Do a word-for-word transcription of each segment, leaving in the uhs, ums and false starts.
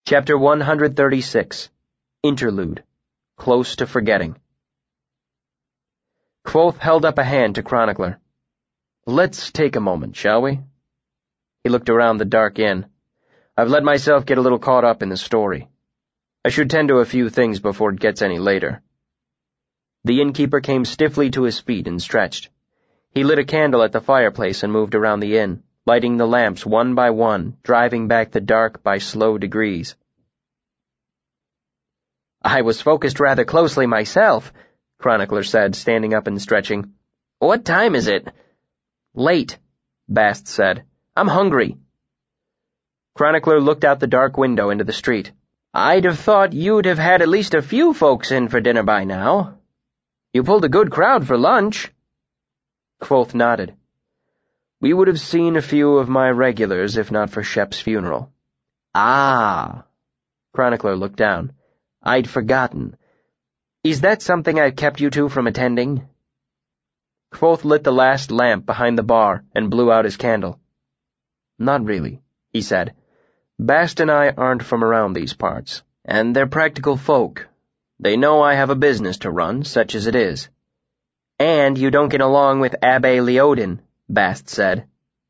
Chapter one hundred thirty-six. Interlude. Close to Forgetting. Kvothe held up a hand to Chronicler. "Let's take a moment, shall we?" He looked around the dark inn. "I've let myself get a little caught up in the story. I should tend to a few things before it gets any later." The innkeeper came stiffly to his feet and stretched. He lit a candle at the fireplace and moved around the inn, lighting the lamps one by one, driving back the dark by slow degrees. "I was focused rather closely myself," Chronicler said, standing up and stretching. "What time is it?" "Late," Bast said. "I'm hungry." Chronicler looked out the dark window into the street. "I'd have thought you'd have had at least a few folks in for dinner by now. You pulled a good crowd for lunch." Kvothe nodded. "We would have seen a few of my regulars if not for Shep's funeral." "Ah." Chronicler looked down. "I'd forgotten. Is that something I've kept you two from attending?" Kvothe lit the last lamp behind the bar and blew out his candle. "Not really," he said. "Bast and I aren't from around these parts, and they're practical folk. They know I have a business to run, such as it is." "And you don't get along with Abbe Leodin," Bast said.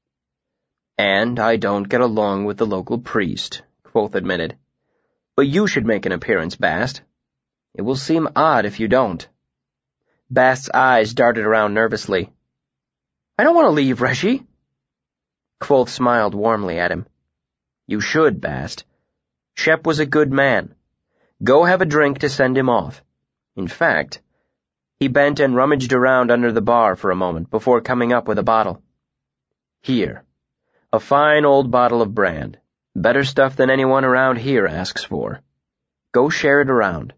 "And I don't get along with the local priest," Kvothe admitted. "But you should make an appearance, Bast. It will seem odd if you don't." Bast's eyes darted around nervously. "I don't want to leave, Reshi." Kvothe smiled warmly at him. "You should, Bast. Shep was a good man. Go have a drink to send him off. In fact..." He bent and rummaged around under the bar for a moment before coming up with a bottle. "Here. A fine old bottle of brand. Better stuff than anyone around here asks for. Go share it around."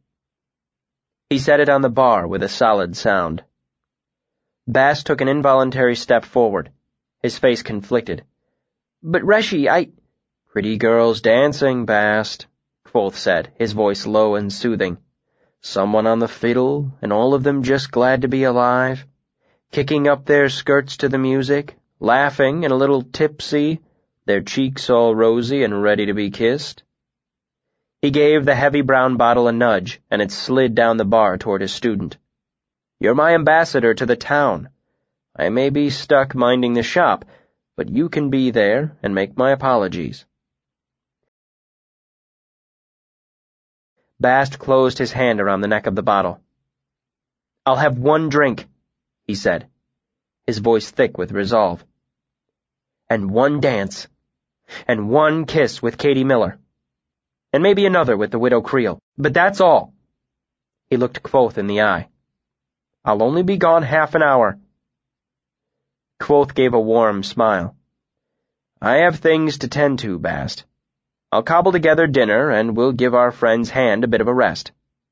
He set it on the bar with a solid sound. Bast took an involuntary step forward, his face conflicted. "But Reshi, I—" "Pretty girls dancing, Bast," Kvothe said, his voice low and soothing. "Someone on the fiddle, and all of them just glad to be alive, kicking up their skirts to the music, laughing and a little tipsy, their cheeks all rosy and ready to be kissed." He gave the heavy brown bottle a nudge, and it slid down the bar toward his student. "You're my ambassador to the town. I may be stuck minding the shop, but you can be there and make my apologies." Bast closed his hand around the neck of the bottle. "I'll have one drink," he said, his voice thick with resolve. "And one dance. And one kiss with Katie Miller. And maybe another with the Widow Creel. But that's all." He looked Kvothe in the eye. "I'll only be gone half an hour." Kvothe gave a warm smile. "I have things to tend to, Bast. I'll cobble together dinner, and we'll give our friend's hand a bit of a rest."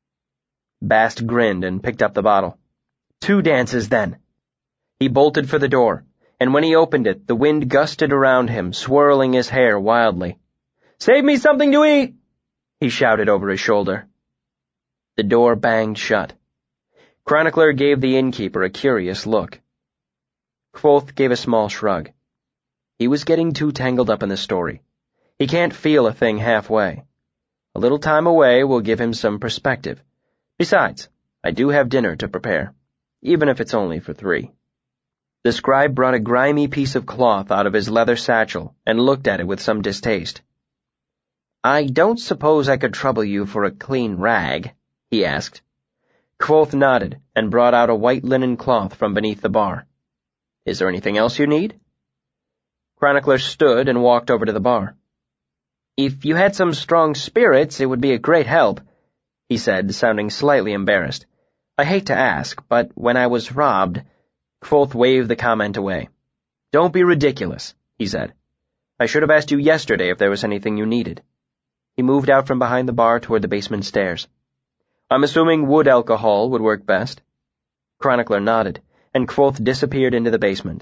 Bast grinned and picked up the bottle. "Two dances, then." He bolted for the door, and when he opened it, the wind gusted around him, swirling his hair wildly. "Save me something to eat!" he shouted over his shoulder. The door banged shut. Chronicler gave the innkeeper a curious look. Kvothe gave a small shrug. He was getting too tangled up in the story. He can't feel a thing halfway. A little time away will give him some perspective. Besides, I do have dinner to prepare, even if it's only for three. The scribe brought a grimy piece of cloth out of his leather satchel and looked at it with some distaste. "I don't suppose I could trouble you for a clean rag?" he asked. Kvothe nodded and brought out a white linen cloth from beneath the bar. "Is there anything else you need?" Chronicler stood and walked over to the bar. "If you had some strong spirits, it would be a great help," he said, sounding slightly embarrassed. "I hate to ask, but when I was robbed—" Kvothe waved the comment away. "Don't be ridiculous," he said. "I should have asked you yesterday if there was anything you needed." He moved out from behind the bar toward the basement stairs. "I'm assuming wood alcohol would work best." Chronicler nodded, and Kvothe disappeared into the basement.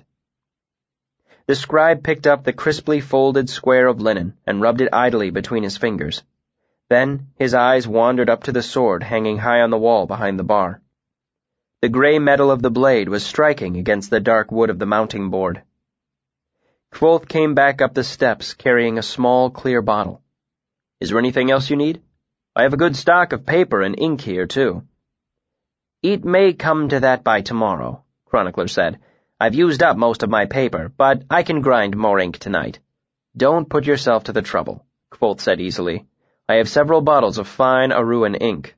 The scribe picked up the crisply folded square of linen and rubbed it idly between his fingers. Then his eyes wandered up to the sword hanging high on the wall behind the bar. The gray metal of the blade was striking against the dark wood of the mounting board. Kvothe came back up the steps carrying a small, clear bottle. Is there anything else you need? I have a good stock of paper and ink here, too. It may come to that by tomorrow, Chronicler said. I've used up most of my paper, but I can grind more ink tonight. Don't put yourself to the trouble, Kvothe said easily. I have several bottles of fine Aruan ink.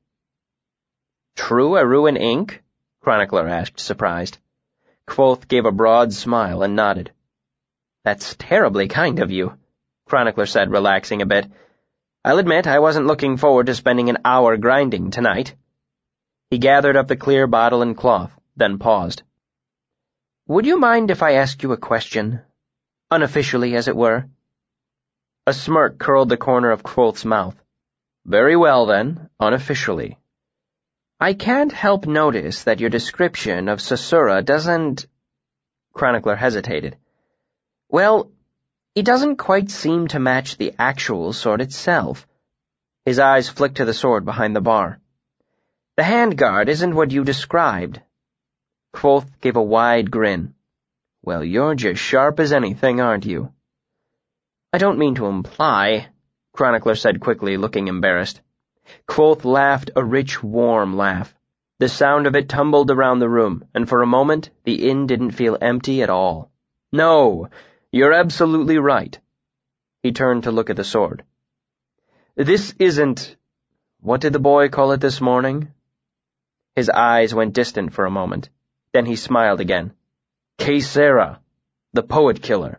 True Aruan ink? Chronicler asked, surprised. Kvothe gave a broad smile and nodded. That's terribly kind of you, Chronicler said, relaxing a bit. I'll admit I wasn't looking forward to spending an hour grinding tonight. He gathered up the clear bottle and cloth, then paused. Would you mind if I asked you a question? Unofficially, as it were. A smirk curled the corner of Kvothe's mouth. Very well, then, unofficially. I can't help notice that your description of Sasura doesn't... Chronicler hesitated. Well, it doesn't quite seem to match the actual sword itself. His eyes flicked to the sword behind the bar. The handguard isn't what you described. Kvothe gave a wide grin. Well, you're just sharp as anything, aren't you? I don't mean to imply, Chronicler said quickly, looking embarrassed. Kvothe laughed a rich, warm laugh. The sound of it tumbled around the room, and for a moment the inn didn't feel empty at all. No, you're absolutely right. He turned to look at the sword. This isn't... What did the boy call it this morning? His eyes went distant for a moment. Then he smiled again. Kaysera, the poet killer.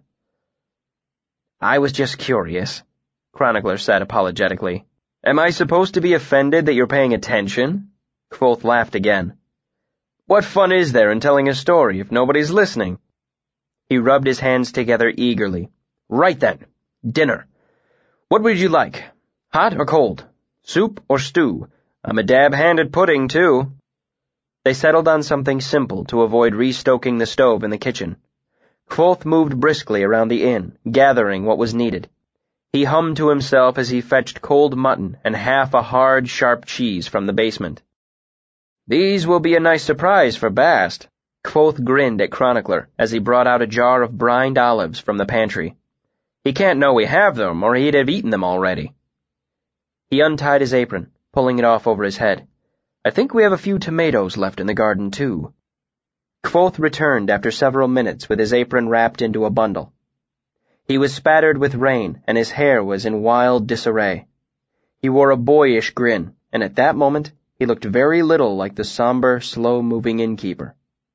I was just curious, Chronicler said apologetically. Am I supposed to be offended that you're paying attention? Kvothe laughed again. What fun is there in telling a story if nobody's listening? He rubbed his hands together eagerly. Right then, dinner. What would you like? Hot or cold? Soup or stew? I'm a dab hand at pudding, too. They settled on something simple to avoid restoking the stove in the kitchen. Kvothe moved briskly around the inn, gathering what was needed. He hummed to himself as he fetched cold mutton and half a hard, sharp cheese from the basement. These will be a nice surprise for Bast. Kvothe grinned at Chronicler as he brought out a jar of brined olives from the pantry. He can't know we have them, or he'd have eaten them already. He untied his apron, pulling it off over his head. I think we have a few tomatoes left in the garden, too. Kvothe returned after several minutes with his apron wrapped into a bundle. He was spattered with rain, and his hair was in wild disarray. He wore a boyish grin, and at that moment he looked very little like the somber, slow-moving innkeeper.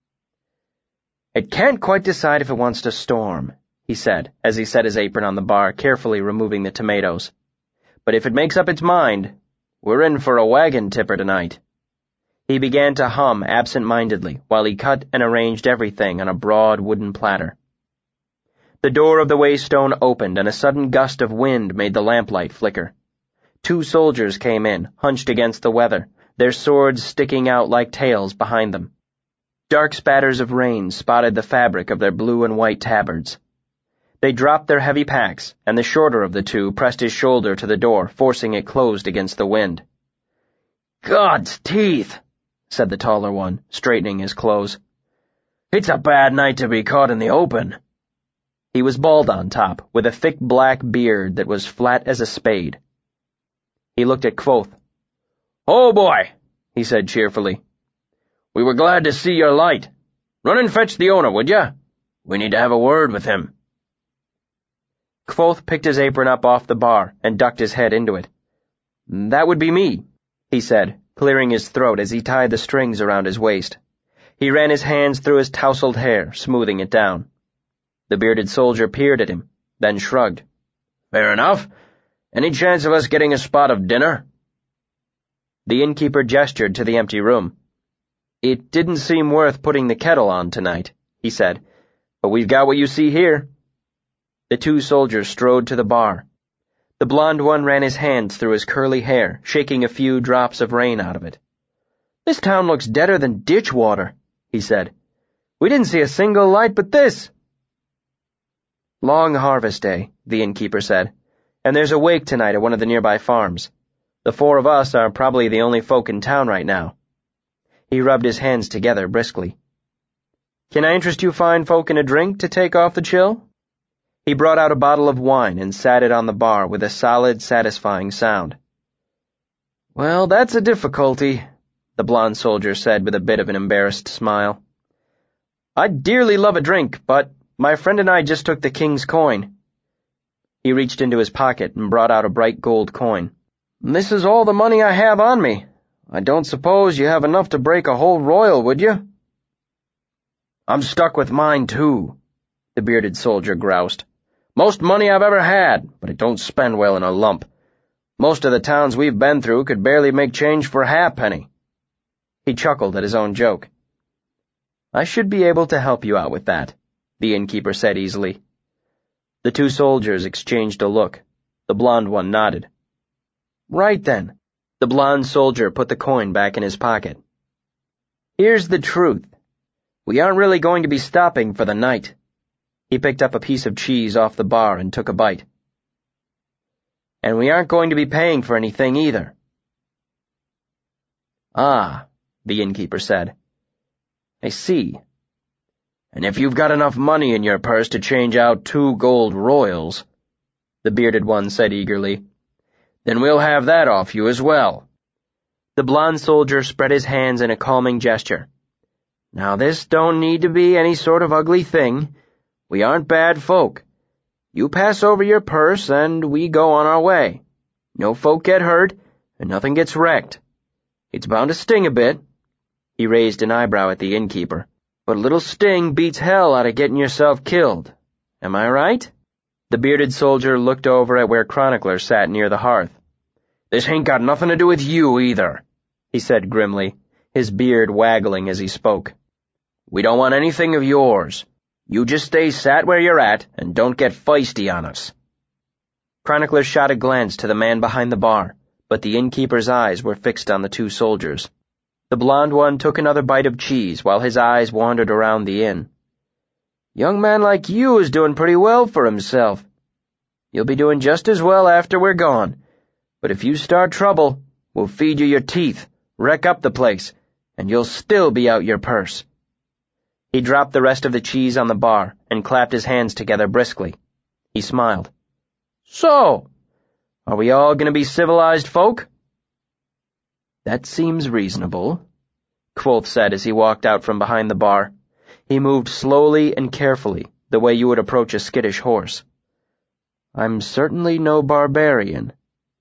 It can't quite decide if it wants to storm, he said, as he set his apron on the bar, carefully removing the tomatoes. But if it makes up its mind, we're in for a wagon tipper tonight. He began to hum absent-mindedly while he cut and arranged everything on a broad wooden platter. The door of the waystone opened, and a sudden gust of wind made the lamplight flicker. Two soldiers came in, hunched against the weather, their swords sticking out like tails behind them. Dark spatters of rain spotted the fabric of their blue and white tabards. They dropped their heavy packs, and the shorter of the two pressed his shoulder to the door, forcing it closed against the wind. God's teeth, said the taller one, straightening his clothes. It's a bad night to be caught in the open. He was bald on top, with a thick black beard that was flat as a spade. He looked at Kvothe. Oh, boy, he said cheerfully. We were glad to see your light. Run and fetch the owner, would ya? We need to have a word with him. Kvothe picked his apron up off the bar and ducked his head into it. That would be me, he said, clearing his throat as he tied the strings around his waist. He ran his hands through his tousled hair, smoothing it down. The bearded soldier peered at him, then shrugged. Fair enough. Any chance of us getting a spot of dinner? The innkeeper gestured to the empty room. It didn't seem worth putting the kettle on tonight, he said, but we've got what you see here. The two soldiers strode to the bar. The blond one ran his hands through his curly hair, shaking a few drops of rain out of it. This town looks deader than ditch water, he said. We didn't see a single light but this. Long harvest day, the innkeeper said, and there's a wake tonight at one of the nearby farms. The four of us are probably the only folk in town right now. He rubbed his hands together briskly. Can I interest you fine folk in a drink to take off the chill? He brought out a bottle of wine and sat it on the bar with a solid, satisfying sound. "Well, that's a difficulty," the blonde soldier said with a bit of an embarrassed smile. "I'd dearly love a drink, but my friend and I just took the king's coin." He reached into his pocket and brought out a bright gold coin. "This is all the money I have on me. I don't suppose you have enough to break a whole royal, would you?" "I'm stuck with mine, too," the bearded soldier groused. "Most money I've ever had, but it don't spend well in a lump. Most of the towns we've been through could barely make change for a halfpenny." He chuckled at his own joke. "I should be able to help you out with that," the innkeeper said easily. The two soldiers exchanged a look. The blonde one nodded. "Right then." The blonde soldier put the coin back in his pocket. "Here's the truth. We aren't really going to be stopping for the night." He picked up a piece of cheese off the bar and took a bite. "And we aren't going to be paying for anything either." "Ah," the innkeeper said. "I see. And if you've got enough money in your purse to change out two gold royals," the bearded one said eagerly, "then we'll have that off you as well." The blonde soldier spread his hands in a calming gesture. "Now this don't need to be any sort of ugly thing. We aren't bad folk. You pass over your purse and we go on our way. No folk get hurt and nothing gets wrecked. It's bound to sting a bit." He raised an eyebrow at the innkeeper. "But a little sting beats hell out of getting yourself killed. Am I right?" The bearded soldier looked over at where Chronicler sat near the hearth. "This ain't got nothing to do with you either," he said grimly, his beard waggling as he spoke. "We don't want anything of yours. You just stay sat where you're at and don't get feisty on us." Chronicler shot a glance to the man behind the bar, but the innkeeper's eyes were fixed on the two soldiers. The blonde one took another bite of cheese while his eyes wandered around the inn. "Young man like you is doing pretty well for himself. You'll be doing just as well after we're gone, but if you start trouble, we'll feed you your teeth, wreck up the place, and you'll still be out your purse." He dropped the rest of the cheese on the bar and clapped his hands together briskly. He smiled. "So, are we all going to be civilized folk?" "That seems reasonable," Kvothe said as he walked out from behind the bar. He moved slowly and carefully, the way you would approach a skittish horse. "I'm certainly no barbarian."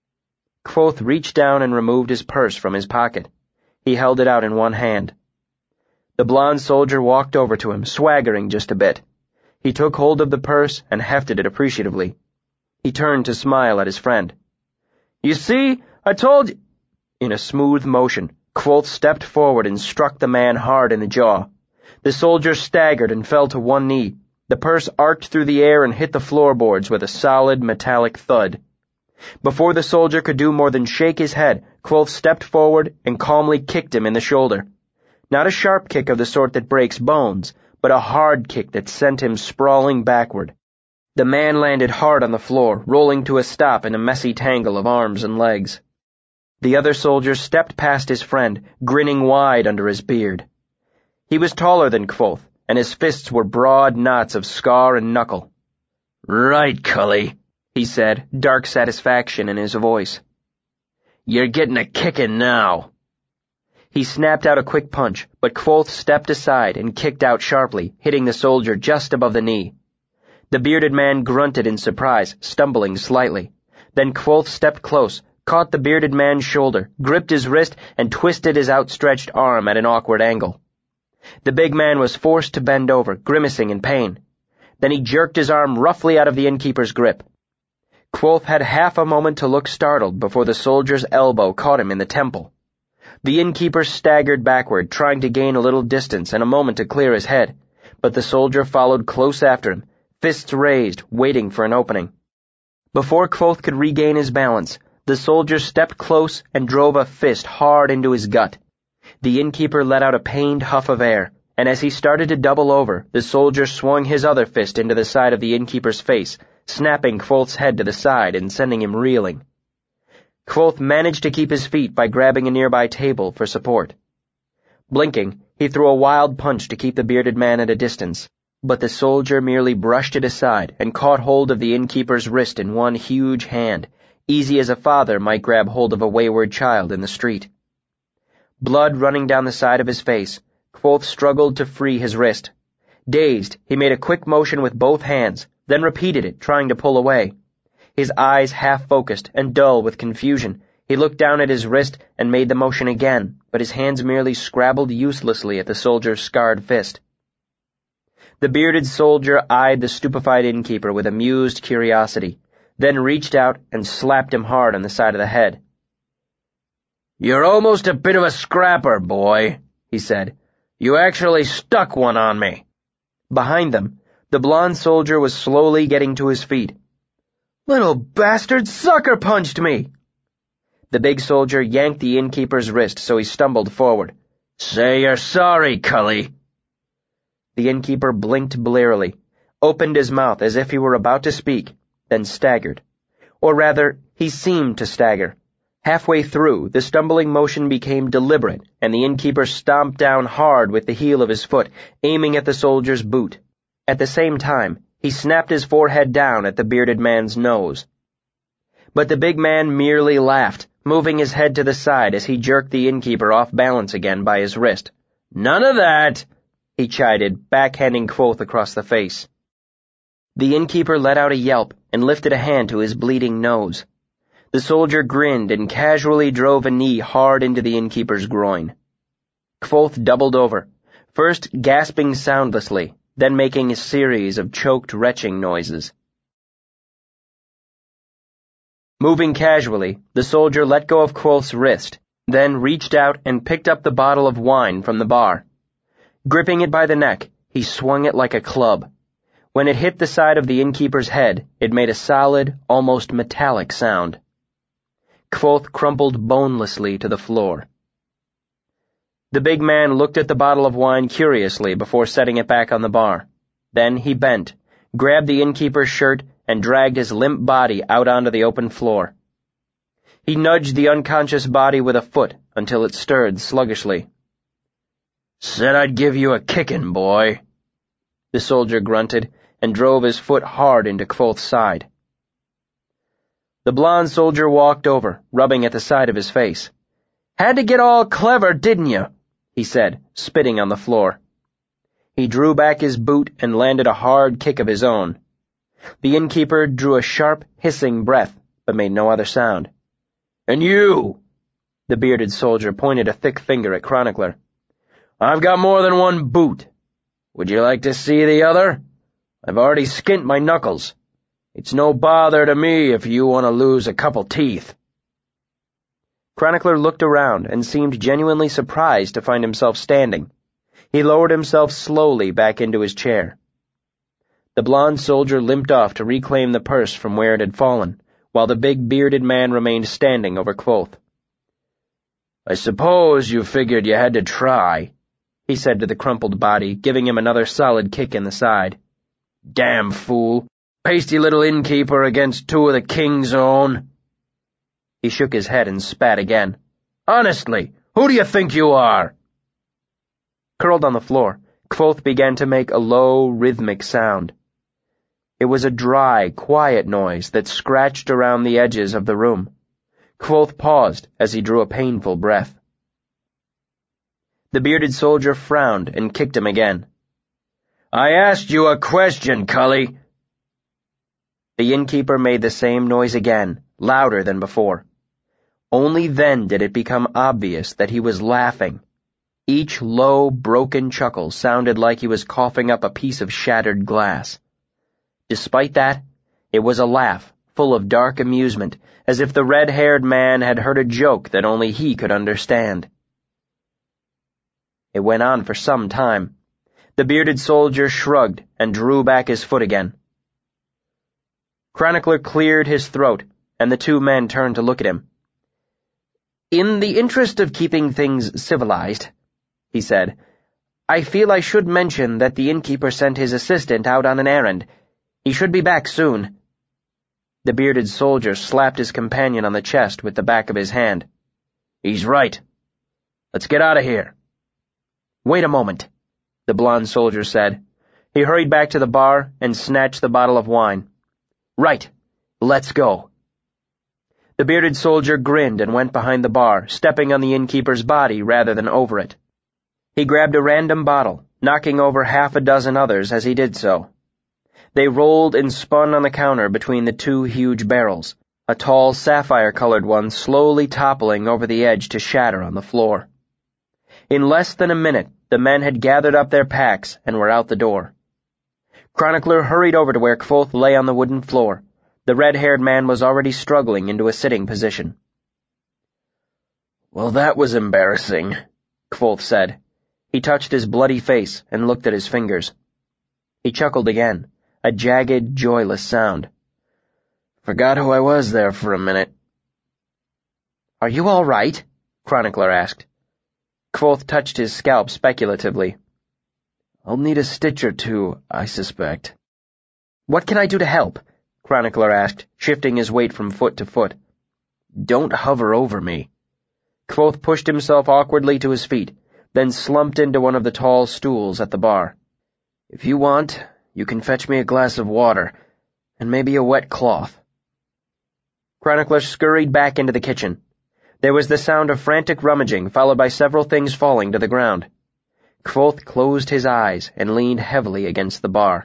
Kvothe reached down and removed his purse from his pocket. He held it out in one hand. The blonde soldier walked over to him, swaggering just a bit. He took hold of the purse and hefted it appreciatively. He turned to smile at his friend. "You see, I told you—" In a smooth motion, Kvothe stepped forward and struck the man hard in the jaw. The soldier staggered and fell to one knee. The purse arced through the air and hit the floorboards with a solid metallic thud. Before the soldier could do more than shake his head, Kvothe stepped forward and calmly kicked him in the shoulder. Not a sharp kick of the sort that breaks bones, but a hard kick that sent him sprawling backward. The man landed hard on the floor, rolling to a stop in a messy tangle of arms and legs. The other soldier stepped past his friend, grinning wide under his beard. He was taller than Kvothe, and his fists were broad knots of scar and knuckle. "Right, Cully," he said, dark satisfaction in his voice. "You're getting a kicking now." He snapped out a quick punch, but Kvothe stepped aside and kicked out sharply, hitting the soldier just above the knee. The bearded man grunted in surprise, stumbling slightly. Then Kvothe stepped close, caught the bearded man's shoulder, gripped his wrist, and twisted his outstretched arm at an awkward angle. The big man was forced to bend over, grimacing in pain. Then he jerked his arm roughly out of the innkeeper's grip. Kvothe had half a moment to look startled before the soldier's elbow caught him in the temple. The innkeeper staggered backward, trying to gain a little distance and a moment to clear his head, but the soldier followed close after him, fists raised, waiting for an opening. Before Kvothe could regain his balance, the soldier stepped close and drove a fist hard into his gut. The innkeeper let out a pained huff of air, and as he started to double over, the soldier swung his other fist into the side of the innkeeper's face, snapping Kvothe's head to the side and sending him reeling. Kvothe managed to keep his feet by grabbing a nearby table for support. Blinking, he threw a wild punch to keep the bearded man at a distance. But the soldier merely brushed it aside and caught hold of the innkeeper's wrist in one huge hand, easy as a father might grab hold of a wayward child in the street. Blood running down the side of his face, Kvothe struggled to free his wrist. Dazed, he made a quick motion with both hands, then repeated it, trying to pull away. His eyes half-focused and dull with confusion, he looked down at his wrist and made the motion again, but his hands merely scrabbled uselessly at the soldier's scarred fist. The bearded soldier eyed the stupefied innkeeper with amused curiosity, then reached out and slapped him hard on the side of the head. "You're almost a bit of a scrapper, boy," he said. "You actually stuck one on me." Behind them, the blond soldier was slowly getting to his feet. "Little bastard sucker punched me!" The big soldier yanked the innkeeper's wrist so he stumbled forward. "Say you're sorry, Cully." The innkeeper blinked blearily, opened his mouth as if he were about to speak, then staggered. Or rather, he seemed to stagger. Halfway through, the stumbling motion became deliberate, and the innkeeper stomped down hard with the heel of his foot, aiming at the soldier's boot. At the same time, he snapped his forehead down at the bearded man's nose. But the big man merely laughed, moving his head to the side as he jerked the innkeeper off balance again by his wrist. "None of that!" he chided, backhanding Kvothe across the face. The innkeeper let out a yelp and lifted a hand to his bleeding nose. The soldier grinned and casually drove a knee hard into the innkeeper's groin. Kvothe doubled over, first gasping soundlessly, then making a series of choked retching noises. Moving casually, the soldier let go of Kvothe's wrist, then reached out and picked up the bottle of wine from the bar. Gripping it by the neck, he swung it like a club. When it hit the side of the innkeeper's head, it made a solid, almost metallic sound. Kvothe crumpled bonelessly to the floor. The big man looked at the bottle of wine curiously before setting it back on the bar. Then he bent, grabbed the innkeeper's shirt, and dragged his limp body out onto the open floor. He nudged the unconscious body with a foot until it stirred sluggishly. "Said I'd give you a kickin', boy," the soldier grunted and drove his foot hard into Kvothe's side. The blond soldier walked over, rubbing at the side of his face. "Had to get all clever, didn't you?" he said, spitting on the floor. He drew back his boot and landed a hard kick of his own. The innkeeper drew a sharp, hissing breath, but made no other sound. "And you!" The bearded soldier pointed a thick finger at Chronicler. "I've got more than one boot. Would you like to see the other? I've already skint my knuckles. It's no bother to me if you want to lose a couple teeth." Chronicler looked around and seemed genuinely surprised to find himself standing. He lowered himself slowly back into his chair. The blond soldier limped off to reclaim the purse from where it had fallen, while the big bearded man remained standing over Kvothe. "I suppose you figured you had to try," he said to the crumpled body, giving him another solid kick in the side. "Damn fool. Pasty little innkeeper against two of the king's own." He shook his head and spat again. "Honestly, who do you think you are?" Curled on the floor, Kvothe began to make a low, rhythmic sound. It was a dry, quiet noise that scratched around the edges of the room. Kvothe paused as he drew a painful breath. The bearded soldier frowned and kicked him again. "I asked you a question, Cully." The innkeeper made the same noise again, louder than before. Only then did it become obvious that he was laughing. Each low, broken chuckle sounded like he was coughing up a piece of shattered glass. Despite that, it was a laugh, full of dark amusement, as if the red-haired man had heard a joke that only he could understand. It went on for some time. The bearded soldier shrugged and drew back his foot again. Chronicler cleared his throat, and the two men turned to look at him. "In the interest of keeping things civilized," he said, "I feel I should mention that the innkeeper sent his assistant out on an errand. He should be back soon." The bearded soldier slapped his companion on the chest with the back of his hand. "He's right. Let's get out of here." "Wait a moment," the blond soldier said. He hurried back to the bar and snatched the bottle of wine. "Right, let's go." The bearded soldier grinned and went behind the bar, stepping on the innkeeper's body rather than over it. He grabbed a random bottle, knocking over half a dozen others as he did so. They rolled and spun on the counter between the two huge barrels, a tall sapphire-colored one slowly toppling over the edge to shatter on the floor. In less than a minute, the men had gathered up their packs and were out the door. Chronicler hurried over to where Kvothe lay on the wooden floor. The red-haired man was already struggling into a sitting position. "Well, that was embarrassing," Kvothe said. He touched his bloody face and looked at his fingers. He chuckled again, a jagged, joyless sound. "Forgot who I was there for a minute." "Are you all right?" Chronicler asked. Kvothe touched his scalp speculatively. "I'll need a stitch or two, I suspect." "What can I do to help?" Chronicler asked, shifting his weight from foot to foot. "Don't hover over me." Kvothe pushed himself awkwardly to his feet, then slumped into one of the tall stools at the bar. "If you want, you can fetch me a glass of water, and maybe a wet cloth." Chronicler scurried back into the kitchen. There was the sound of frantic rummaging, followed by several things falling to the ground. Kvothe closed his eyes and leaned heavily against the bar.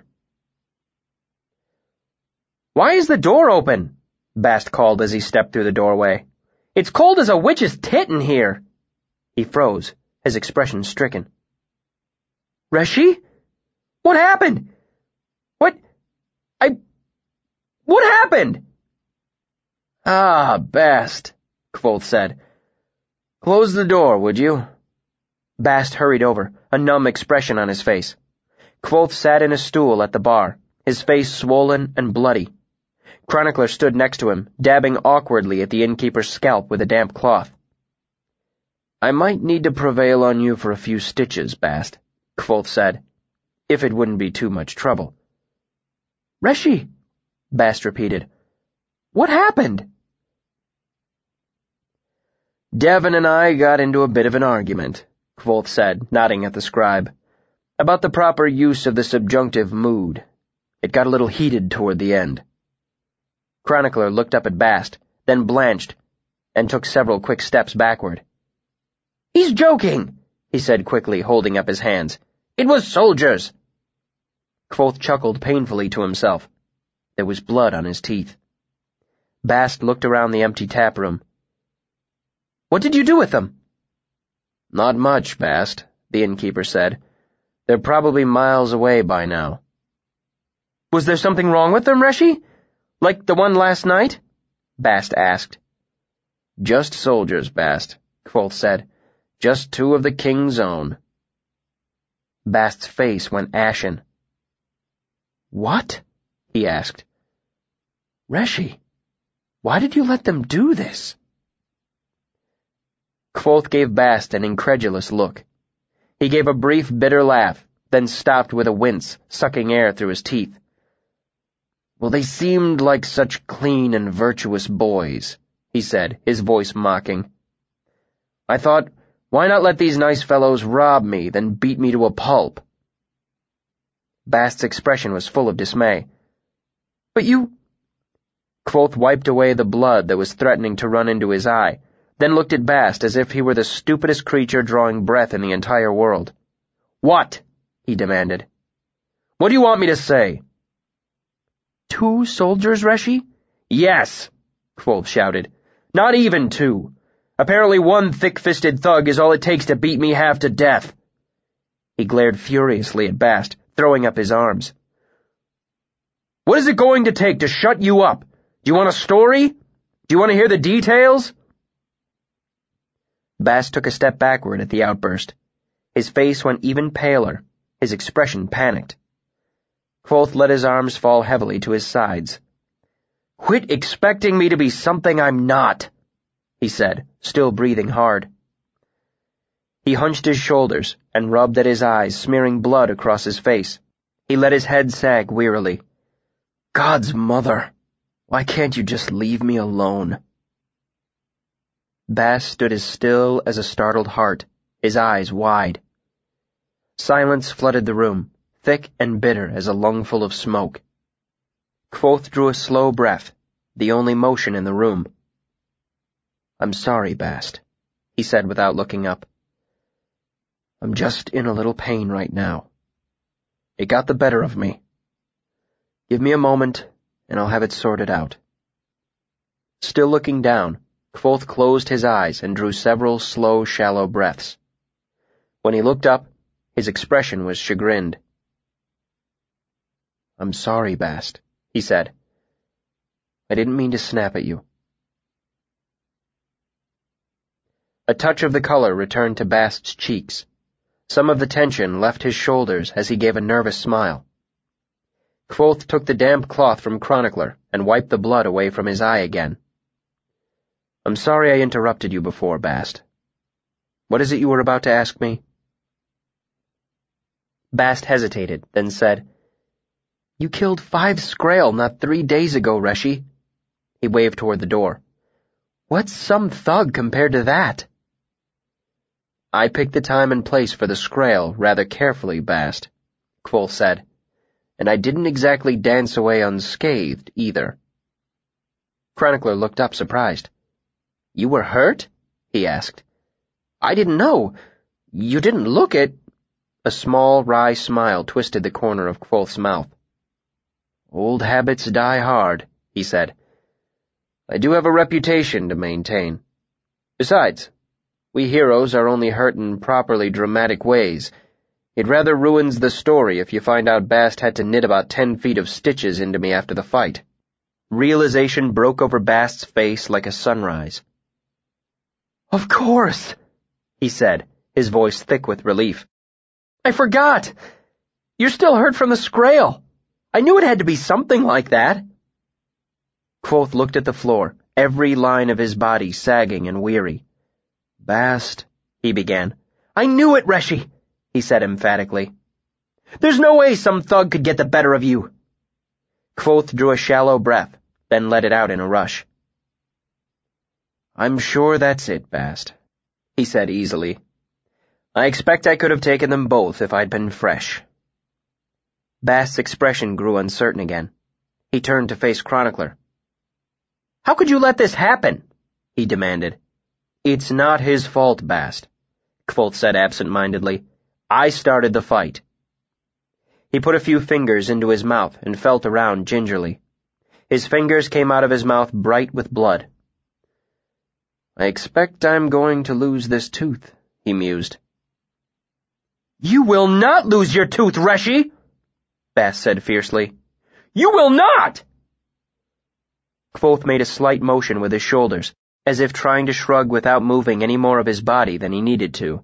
"Why is the door open?" Bast called as he stepped through the doorway. "It's cold as a witch's tit in here." He froze, his expression stricken. "Reshi? What happened? What? I... What happened?" "Ah, Bast," Kvothe said. "Close the door, would you?" Bast hurried over, a numb expression on his face. Kvothe sat in a stool at the bar, his face swollen and bloody. Chronicler stood next to him, dabbing awkwardly at the innkeeper's scalp with a damp cloth. "I might need to prevail on you for a few stitches, Bast," Kvothe said, "if it wouldn't be too much trouble." "Reshi," Bast repeated. "What happened?" "Devon and I got into a bit of an argument," Kvothe said, nodding at the scribe, "about the proper use of the subjunctive mood. It got a little heated toward the end." Chronicler looked up at Bast, then blanched, and took several quick steps backward. "He's joking," he said quickly, holding up his hands. "It was soldiers." Kvothe chuckled painfully to himself. There was blood on his teeth. Bast looked around the empty tap room. "What did you do with them?" "Not much, Bast," the innkeeper said. "They're probably miles away by now." "Was there something wrong with them, Reshi? Like the one last night?" Bast asked. "Just soldiers, Bast," Kvothe said. "Just two of the king's own." Bast's face went ashen. "What?" he asked. "Reshi, why did you let them do this?" Kvothe gave Bast an incredulous look. He gave a brief, bitter laugh, then stopped with a wince, sucking air through his teeth. "Well, they seemed like such clean and virtuous boys," he said, his voice mocking. "I thought, why not let these nice fellows rob me, then beat me to a pulp?" Bast's expression was full of dismay. "But you—" Kvothe wiped away the blood that was threatening to run into his eye, then looked at Bast as if he were the stupidest creature drawing breath in the entire world. "What?" he demanded. "What do you want me to say?" "Two soldiers, Reshi?" "Yes," Kvothe shouted. "Not even two. Apparently one thick-fisted thug is all it takes to beat me half to death." He glared furiously at Bast, throwing up his arms. "What is it going to take to shut you up? Do you want a story? Do you want to hear the details?" Bast took a step backward at the outburst. His face went even paler, his expression panicked. Kvothe let his arms fall heavily to his sides. "Quit expecting me to be something I'm not," he said, still breathing hard. He hunched his shoulders and rubbed at his eyes, smearing blood across his face. He let his head sag wearily. "God's mother, why can't you just leave me alone?" Bast stood as still as a startled hart, his eyes wide. Silence flooded the room, thick and bitter as a lungful of smoke. Kvothe drew a slow breath, the only motion in the room. "I'm sorry, Bast," he said without looking up. "I'm just in a little pain right now. It got the better of me. Give me a moment, and I'll have it sorted out." Still looking down, Kvothe closed his eyes and drew several slow, shallow breaths. When he looked up, his expression was chagrined. "I'm sorry, Bast," he said. "I didn't mean to snap at you." A touch of the color returned to Bast's cheeks. Some of the tension left his shoulders as he gave a nervous smile. Kvothe took the damp cloth from Chronicler and wiped the blood away from his eye again. "I'm sorry I interrupted you before, Bast. What is it you were about to ask me?" Bast hesitated, then said, "You killed five Skrael not three days ago, Reshi." He waved toward the door. "What's some thug compared to that?" "I picked the time and place for the Skrael rather carefully, Bast," Kvothe said, "and I didn't exactly dance away unscathed, either." Chronicler looked up surprised. "You were hurt?" he asked. "I didn't know. You didn't look it." A small, wry smile twisted the corner of Kvothe's mouth. "Old habits die hard," he said. "I do have a reputation to maintain. Besides, we heroes are only hurt in properly dramatic ways. It rather ruins the story if you find out Bast had to knit about ten feet of stitches into me after the fight." Realization broke over Bast's face like a sunrise. "Of course," he said, his voice thick with relief. "I forgot. You're still hurt from the Skrael. I knew it had to be something like that." Kvothe looked at the floor, every line of his body sagging and weary. "Bast," he began. "I knew it, Reshi," he said emphatically. "There's no way some thug could get the better of you." Kvothe drew a shallow breath, then let it out in a rush. "I'm sure that's it, Bast," he said easily. "I expect I could have taken them both if I'd been fresh." Bast's expression grew uncertain again. He turned to face Chronicler. "How could you let this happen?" he demanded. "It's not his fault, Bast," Kvothe said absent-mindedly. "I started the fight." He put a few fingers into his mouth and felt around gingerly. His fingers came out of his mouth bright with blood. "I expect I'm going to lose this tooth," he mused. "You will not lose your tooth, Reshi!" Bast said fiercely. "You will not!" Kvothe made a slight motion with his shoulders, as if trying to shrug without moving any more of his body than he needed to.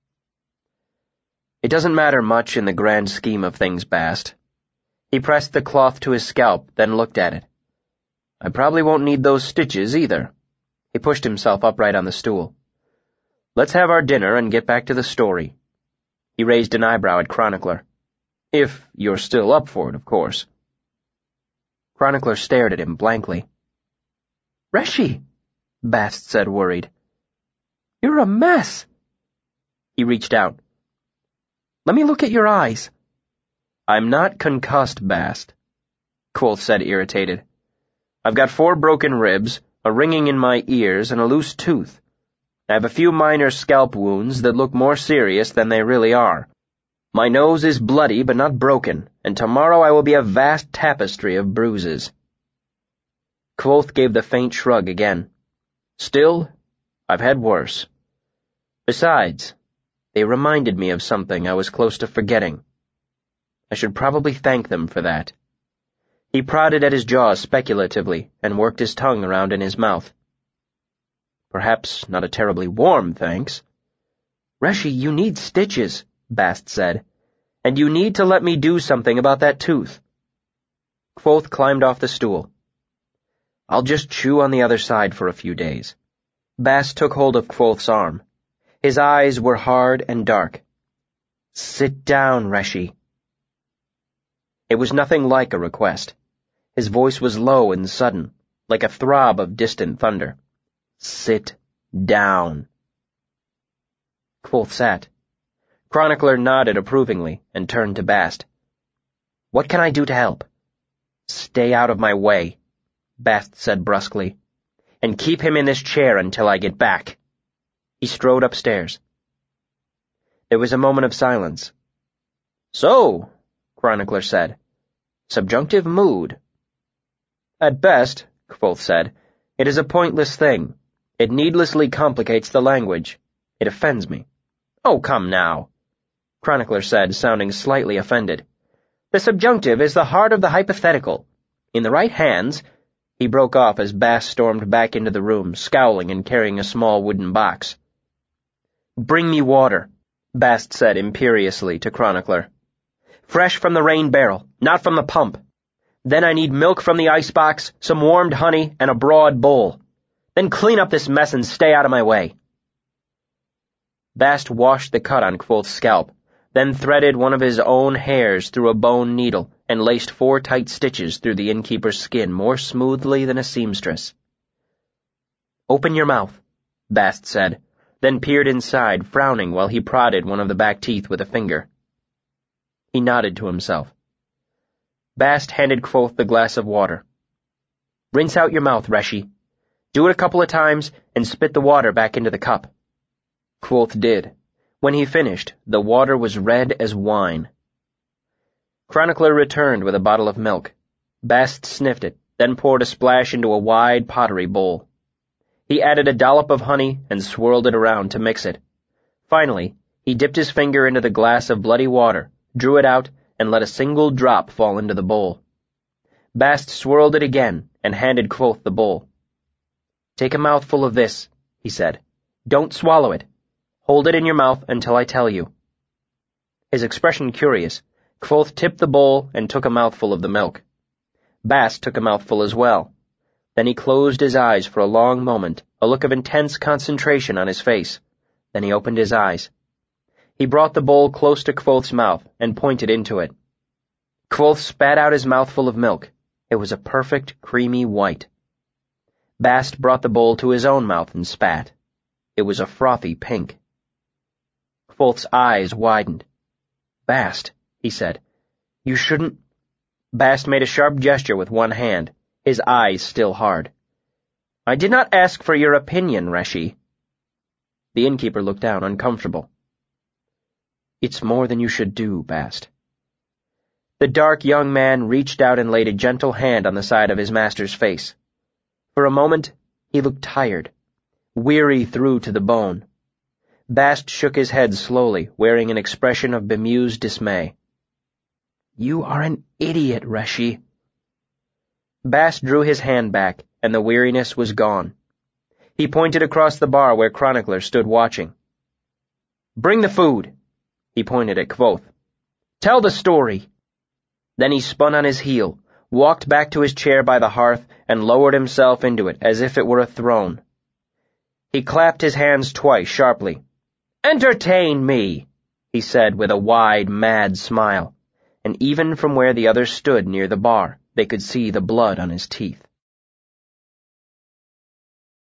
"It doesn't matter much in the grand scheme of things, Bast." He pressed the cloth to his scalp, then looked at it. "I probably won't need those stitches either." He pushed himself upright on the stool. "Let's have our dinner and get back to the story." He raised an eyebrow at Chronicler. "If you're still up for it, of course." Chronicler stared at him blankly. "Reshi," Bast said, worried. "You're a mess." He reached out. "Let me look at your eyes." "I'm not concussed, Bast," Kvothe said, irritated. "I've got four broken ribs, a ringing in my ears, and a loose tooth. I have a few minor scalp wounds that look more serious than they really are. My nose is bloody but not broken, and tomorrow I will be a vast tapestry of bruises." Kvothe gave the faint shrug again. "Still, I've had worse. Besides, they reminded me of something I was close to forgetting. I should probably thank them for that." He prodded at his jaw speculatively and worked his tongue around in his mouth. "Perhaps not a terribly warm thanks." "Reshi, you need stitches," Bast said, "and you need to let me do something about that tooth." Kvothe climbed off the stool. "I'll just chew on the other side for a few days." Bast took hold of Kvothe's arm. His eyes were hard and dark. "Sit down, Reshi." It was nothing like a request. His voice was low and sudden, like a throb of distant thunder. "Sit down." Kvothe sat. Chronicler nodded approvingly and turned to Bast. What can I do to help? Stay out of my way, Bast said brusquely, and keep him in this chair until I get back. He strode upstairs. There was a moment of silence. So, Chronicler said, subjunctive mood. At best, Kvothe said, it is a pointless thing. It needlessly complicates the language. It offends me. Oh, come now, Chronicler said, sounding slightly offended. The subjunctive is the heart of the hypothetical. In the right hands— He broke off as Bast stormed back into the room, scowling and carrying a small wooden box. Bring me water, Bast said imperiously to Chronicler. Fresh from the rain barrel, not from the pump. Then I need milk from the icebox, some warmed honey, and a broad bowl. Then clean up this mess and stay out of my way. Bast washed the cut on Kvothe's scalp, then threaded one of his own hairs through a bone needle and laced four tight stitches through the innkeeper's skin more smoothly than a seamstress. Open your mouth, Bast said, then peered inside, frowning while he prodded one of the back teeth with a finger. He nodded to himself. Bast handed Kvothe the glass of water. Rinse out your mouth, Reshi. Do it a couple of times and spit the water back into the cup. Kvothe did. When he finished, the water was red as wine. Chronicler returned with a bottle of milk. Bast sniffed it, then poured a splash into a wide pottery bowl. He added a dollop of honey and swirled it around to mix it. Finally, he dipped his finger into the glass of bloody water, drew it out, and let a single drop fall into the bowl. Bast swirled it again and handed Kvothe the bowl. Take a mouthful of this, he said. Don't swallow it. Hold it in your mouth until I tell you. His expression curious, Kvothe tipped the bowl and took a mouthful of the milk. Bast took a mouthful as well. Then he closed his eyes for a long moment, a look of intense concentration on his face. Then he opened his eyes. He brought the bowl close to Kvothe's mouth and pointed into it. Kvothe spat out his mouthful of milk. It was a perfect, creamy white. Bast brought the bowl to his own mouth and spat. It was a frothy pink. Kvothe's eyes widened. Bast, he said, you shouldn't— Bast made a sharp gesture with one hand, his eyes still hard. I did not ask for your opinion, Reshi. The innkeeper looked down, uncomfortable. It's more than you should do, Bast. The dark young man reached out and laid a gentle hand on the side of his master's face. For a moment, he looked tired, weary through to the bone. Bast shook his head slowly, wearing an expression of bemused dismay. You are an idiot, Reshi. Bast drew his hand back, and the weariness was gone. He pointed across the bar where Chronicler stood watching. Bring the food, he pointed at Kvothe. Tell the story. Then he spun on his heel, walked back to his chair by the hearth, and lowered himself into it as if it were a throne. He clapped his hands twice sharply. Entertain me, he said with a wide, mad smile, and even from where the others stood near the bar, they could see the blood on his teeth.